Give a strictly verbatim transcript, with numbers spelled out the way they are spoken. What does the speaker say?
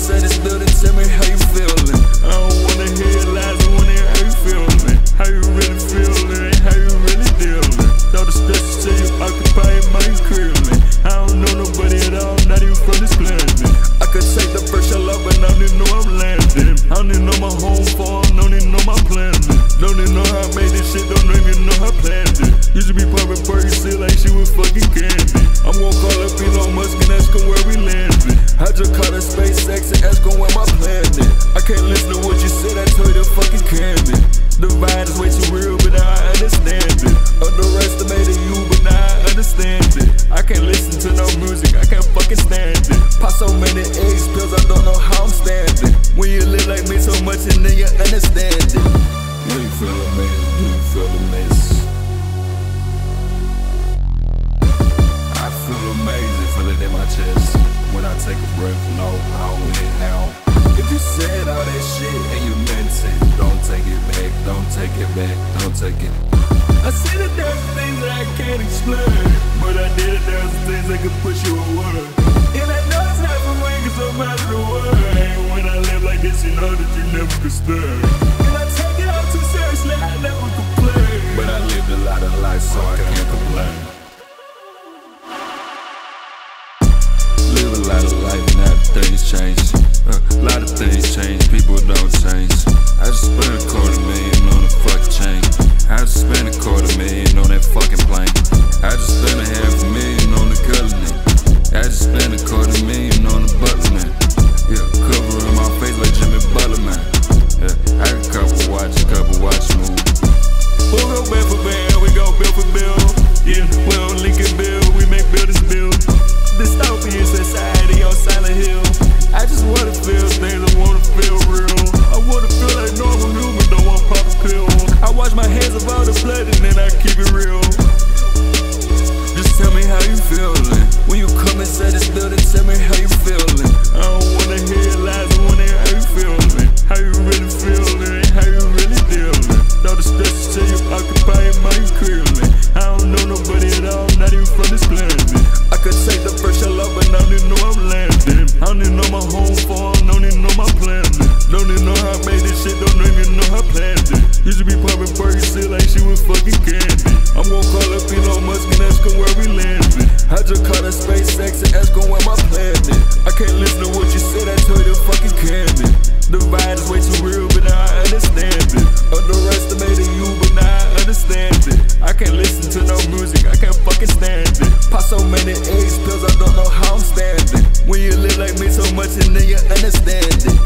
inside this building, tell me how you feeling. I don't wanna hear lies, I wanna hear how you feeling. How you really feeling, how you really dealing. All the stress say you occupy your mind clearly. I don't know nobody at all, not even from this planet. I could take the first shot love, but I don't even know I'm landing. I don't even know my home farm, don't even know my planet. Don't even know how I made this shit, don't even know how I planned it. Used to be popping Perky, still like she was fucking candy. I'm gonna call up Elon Musk and ask him where we landed. I just called her SpaceX and ask him where my planet. I can't listen to what you said, I told you to fucking candy. The vibe is way too real, but now I understand it. Underestimated you, but now I understand it. I can't listen to no music, I can't fucking stand it. Pop so many eggs pills, I don't know how I'm standing. When you live like me so much and then you understand it. Do you feel amazing? Do you feel amazing? I feel amazing, feel it in my chest. When I take a breath, no, I don't hit now. If you said all that shit and you meant it, don't take it back, don't take it back, don't take it. I see that there's things that I can't explain, but I did it, there's things that can push you away. And I know it's not for me, cause I'm out of the way. When I live like this, you know that you never could stay. And I take it all too seriously, I never complain. But I lived a lot of life, so I can't complain. Live a lot of life, now things change. Uh, a lot of things change, people don't change. I just spent a quarter million on a fucking chain. I just spent a quarter million on that fucking plane. I just spent a half a million on the colony. I just spent a quarter million on the butler man. Yeah, covering my face like Jimmy Butler man. Yeah, I got a couple watch, a couple watch moves. We'll go band for band, we go bill for bill. Yeah, we on Lincoln Bill, we make buildings build. Dystopian society on Silent Hill. I just wanna feel things, I wanna feel real. I wanna feel like normal human, don't wanna pop a pill. I wash my hands of all the blood and then I keep it real. Just tell me how you feeling. When you come inside this building, tell me how you feeling. I don't wanna hear lies, I wanna hear how you feeling. How you really feeling, how you really dealing. All the stress say you occupy your mind clearly. I don't know nobody at all, not even from this planet. I could take the first shot love, but I don't even know I'm landing. I don't even know my home farm, don't even know my planet. Don't even know how I made this shit, don't even know how I planned it. Used to be popping Perky, still like she was fucking candy. I'm gonna call up Elon Musk and ask him where we landed. I just called her SpaceX and ask him where my planet. I can't listen to what you said, I told you to fucking candy. The vibe is way too real, but now I understand it. Underestimated you, but now I understand it. I can't listen to no music, I can't fucking stand it. Pop so many eggs pills, I don't know how I'm standing. When you live like me so much and then you understand it.